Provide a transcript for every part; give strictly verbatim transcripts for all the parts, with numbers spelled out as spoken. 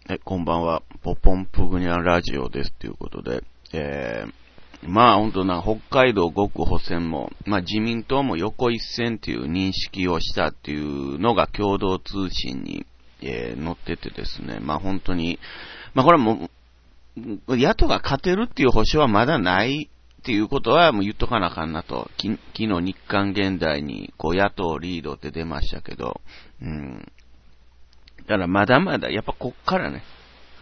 え、こんばんは。ポポンプグニャンラジオですということで、えー、まあ本当な、北海道ごく補選も、まあ自民党も横一線という認識をしたっていうのが共同通信に、えー、載っててですね、まあ本当に、まあこれはもう、野党が勝てるっていう保証はまだないっていうことはもう言っとかなあかんなと、き昨日日刊現代にこう野党リードって出ましたけど、うん。だからまだまだ、やっぱこっからね、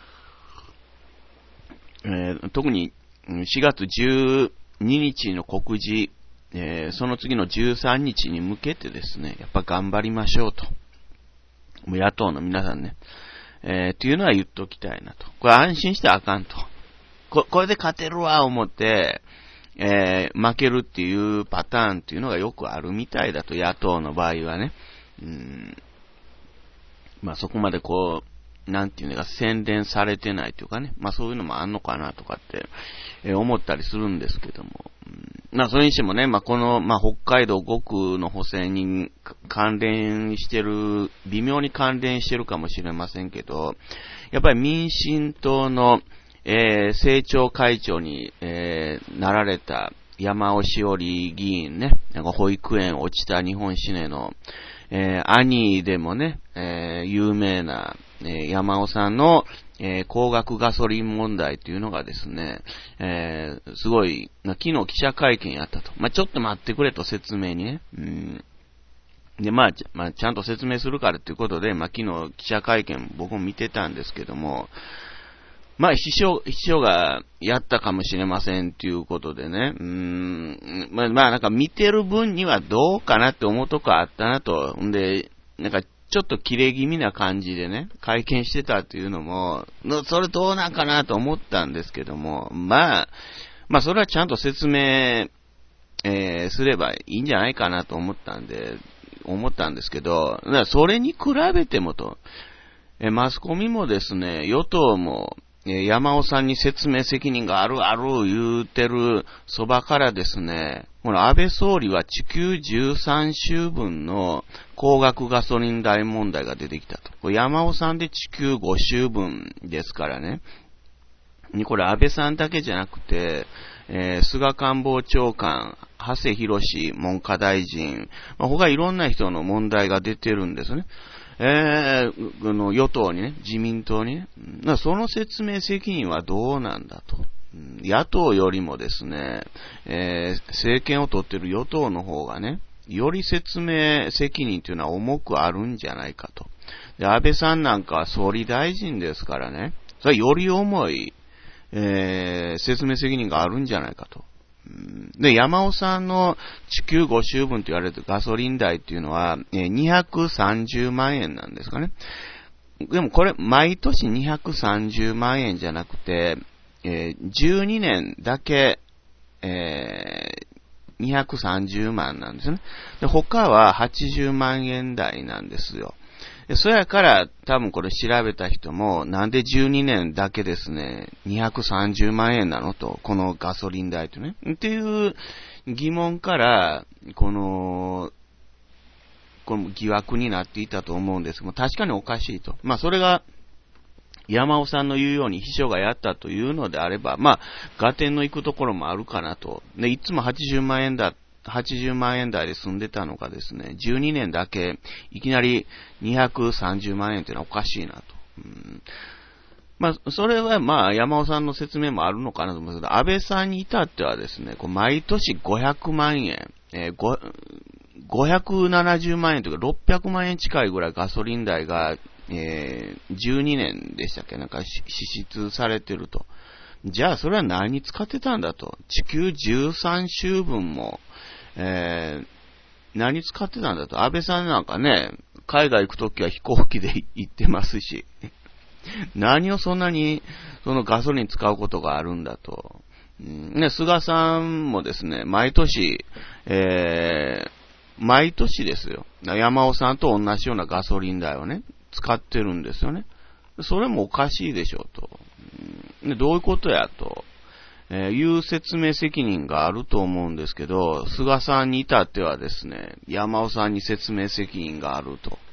えー、特にしがつじゅうににちの告示、えー、その次のじゅうさんにちに向けてですね、やっぱ頑張りましょうと。もう野党の皆さんね、えー、っていうのは言っときたいなと。これ安心してあかんと。こ, これで勝てるわ思って、えー、負けるっていうパターンっていうのがよくあるみたいだと、野党の場合はね。うんまあそこまでこう、なんていうのか洗練されてないというかね、まあそういうのもあんのかなとかって、えー、思ったりするんですけども、うん、まあそれにしてもね、まあこの、まあ北海道ごくの補選に関連してる、微妙に関連してるかもしれませんけど、やっぱり民進党の、えー、政調会長に、えー、なられた山尾志織議員ね、なんか保育園落ちた日本シネの、えー、兄でもね、えー、有名な、えー、山尾さんの、えー、高額ガソリン問題というのがですね、えー、すごい、昨日記者会見やったと。まあ、ちょっと待ってくれと説明にね。うん、で、まあ、まあ、ちゃんと説明するからということで、まあ、昨日記者会見僕も見てたんですけども、まあ、秘書、秘書がやったかもしれませんっていうことでね。うーん。まあ、まあ、なんか見てる分にはどうかなって思うとこあったなと。んで、なんかちょっと切れ気味な感じでね、会見してたっていうのも、それどうなんかなと思ったんですけども、まあ、まあ、それはちゃんと説明、えー、すればいいんじゃないかなと思ったんで、思ったんですけど、だからそれに比べてもと、えマスコミもですね、与党も、山尾さんに説明責任があるある言うてるそばからですね、この安倍総理は地球じゅうさんしゅうぶんの高額ガソリン代問題が出てきたと。これ山尾さんで地球ごしゅうぶんですからね。これ安倍さんだけじゃなくて、えー、菅官房長官、長谷博文科大臣、まあ、他いろんな人の問題が出てるんですね。えー、この与党にね、自民党にね、その説明責任はどうなんだと。野党よりもですね、えー、政権を取っている与党の方がね、より説明責任というのは重くあるんじゃないかと。で、安倍さんなんかは総理大臣ですからね、それはより重い、えー、説明責任があるんじゃないかと。で、山尾さんの地球ごしゅうぶんと言われるガソリン代っていうのは、にひゃくさんじゅうまんえんなんですかね。でもこれ、毎年にひゃくさんじゅうまんえんじゃなくて、えー、じゅうにねんだけ、えー、にひゃくさんじゅうまんなんですね。で、他ははちじゅうまんえん台なんですよ。で、そやから多分これ調べた人もなんでじゅうにねんだけですね、にひゃくさんじゅうまんえんなのと、このガソリン代とね。っていう疑問から、この、この疑惑になっていたと思うんですが、確かにおかしいと。まあそれが山尾さんの言うように秘書がやったというのであれば、まあ合点のいくところもあるかなと。で、いつもはちじゅうまんえんだはちじゅうまんえん台で住んでたのがですね、じゅうにねんだけいきなりにひゃくさんじゅうまんえんというのはおかしいなと。うん、まあ、それはまあ山尾さんの説明もあるのかなと思うんですけど、安倍さんに至ってはですね、こう毎年ごひゃくまんえん、えー、ごひゃくななじゅうまんえんというかろっぴゃくまんえん近いぐらいガソリン代が、えー、じゅうにねんでしたっけなんか支出されてると。じゃあそれは何に使ってたんだと。地球じゅうさんしゅうぶんもえー、何使ってたんだと。安倍さんなんかね、海外行くときは飛行機で行ってますし、何をそんなにそのガソリン使うことがあるんだと。うんね、菅さんもですね、毎年、えー、毎年ですよ。山尾さんと同じようなガソリン代をね、使ってるんですよね。それもおかしいでしょうと。でどういうことやと。えー、いう説明責任があると思うんですけど、菅さんに至ってはですね、山尾さんに説明責任があると、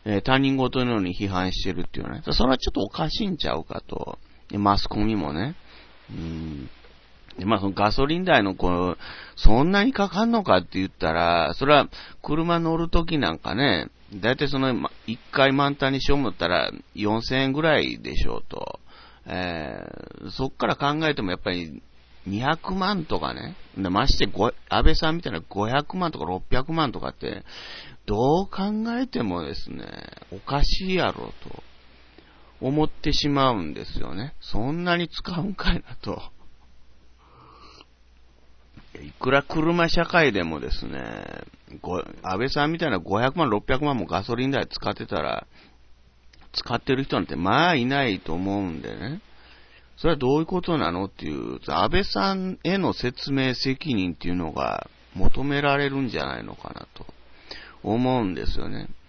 えー、他人事のように批判してるっていうのはね、それはちょっとおかしいんちゃうかと。マスコミもね。うんでまあ、そのガソリン代のこの、そんなにかかんのかって言ったら、それは車乗るときなんかね、だいたいその、一回満タンにしよう思ったらよんせんえんぐらいでしょうと。えー、そっから考えてもやっぱりにひゃくまんとかね、ましてご安倍さんみたいなごひゃくまんとかろっぴゃくまんとかって、どう考えてもですね、おかしいやろと思ってしまうんですよね。そんなに使うんかいなと。いくら車社会でもですね、安倍さんみたいなごひゃくまん、ろっぴゃくまんもガソリン代使ってたら、使ってる人なんてまあいないと思うんでね。それはどういうことなのっていう、安倍さんへの説明責任っていうのが求められるんじゃないのかなと思うんですよね。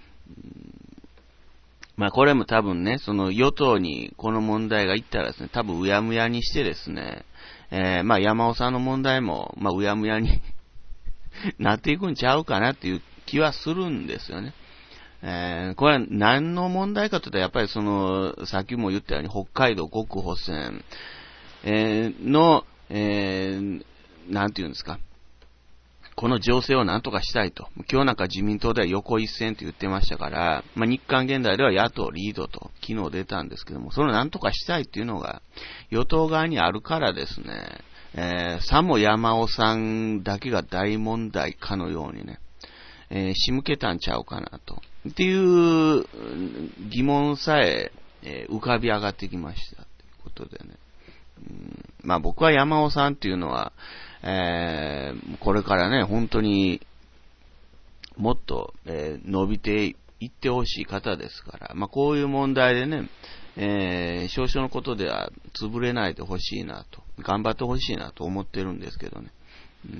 まあこれも多分ね、その与党にこの問題がいったらですね、多分うやむやにしてですね、えー、まあ山尾さんの問題も、まあうやむやになっていくんちゃうかなっていう気はするんですよね。えー、これは何の問題かというと、やっぱりその、さっきも言ったように北海道極補選、えー、の、えー、なんていうんですか。この情勢を何とかしたいと。今日なんか自民党では横一線と言ってましたから、まあ、日韓現代では野党リードと昨日出たんですけども、それを何とかしたいっていうのが与党側にあるからですね、えー、さも山尾さんだけが大問題かのようにね、えー、仕向けたんちゃうかなと。っていう疑問さええー、浮かび上がってきました。ということでね。うん、まあ僕は山尾さんっていうのは、えー、これからね、本当にもっと、えー、伸びていってほしい方ですから、まあこういう問題でね、えー、少々のことでは潰れないでほしいなと、頑張ってほしいなと思ってるんですけどね。うん、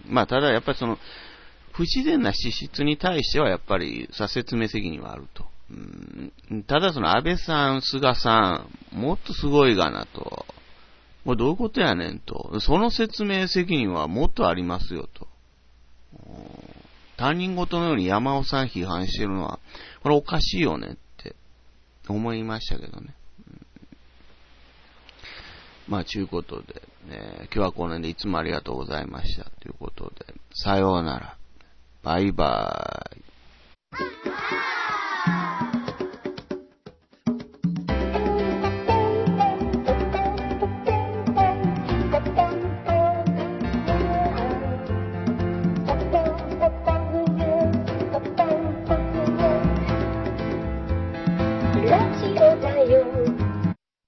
まあただやっぱりその、不自然な支出に対してはやっぱりさ説明責任はあると。うん、ただその安倍さん、菅さん、もっとすごいがなと。これどういうことやねんと。その説明責任はもっとありますよと。他人事のように山尾さん批判してるのは、これおかしいよねって思いましたけどね。うん、まあ、ちゅうことで、ね、今日はこの辺でいつもありがとうございました。ということで、さようなら。バイバーイ。